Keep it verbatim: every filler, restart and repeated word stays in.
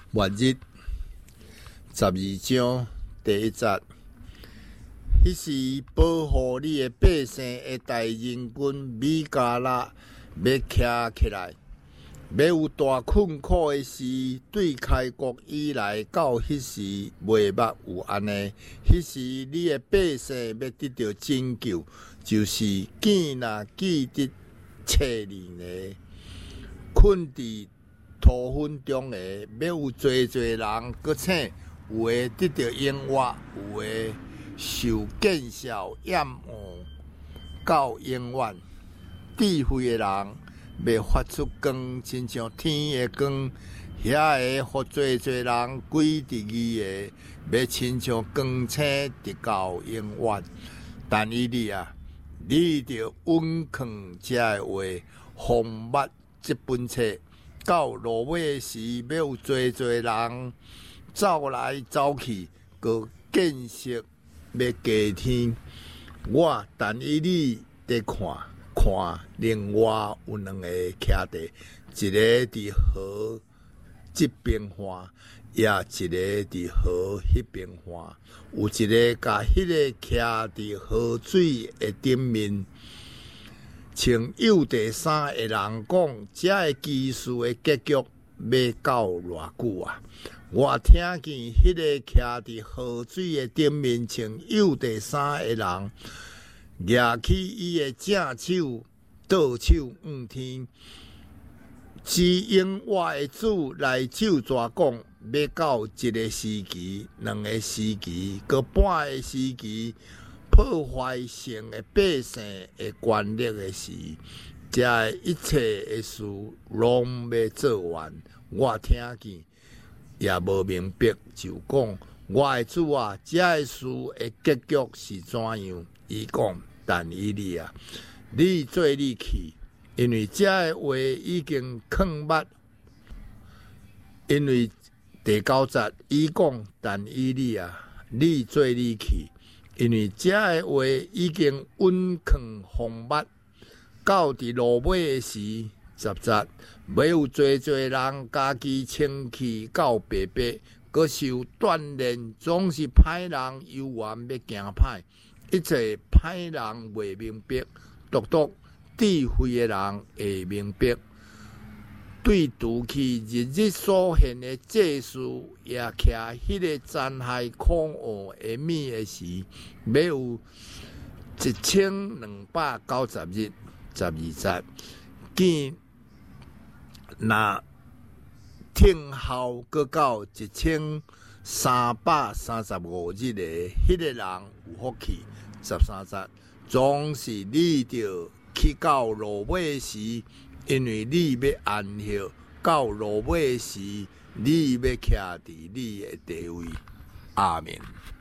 末日十二章第一节，迄时保护你的百姓的大人军米迦勒要徛起来，要有大困苦的事。对开国以来到迄时，未捌有安尼。迄时你的百姓要得到拯救，就是见若记得册里呢，困伫土坟中的，要有侪侪人搁请，有的得到永活，有的受见笑厌恶到永远。智慧的人要发出光，亲像天的光；遐个互侪侪人归伫伊的，要亲像光星直到永远。但伊你啊，你着稳藏这个话，防捌这本册。到落尾的时，要有侪侪人走来走去，搁见识要加添。我但以你伫看，看另外有两个徛地，一个伫河这边岸，也一个伫河迄边岸。有一个甲迄个徛伫河水的顶面。穿幼第三个人讲，这个奇事的结局要到偌久啊？我听见迄个徛伫河水的顶面穿幼第三个人，举起伊的正手，倒手向天，指引我的主来咒詛讲，要到一个时期、两个时期、搁半个时期。破坏性的百姓的权力的时，这一切的事拢要做完。我听见也无明白，就讲我的主啊，这个事的结局是怎样？伊讲，但以你啊，你做你去，因为这个话已经藏捌。因为第九节，伊讲，但以你啊，你做你去。因为这个话已经稳藏防捌，到伫落尾的时，十节要有侪侪人家己清气到白白，搁受锻炼，总是歹人犹原要行歹，一切歹人未明白，独独智慧的人会明白。对拄去日日所现的祭事，也徛迄个残害苦恶的物的时，要有一千两百九十日，十二节，见那听候搁到一千三百三十五日的迄个人有福气。十三节，总是你着去到落尾时。因为你要安息，到落尾时，你要徛伫你的地位。阿明。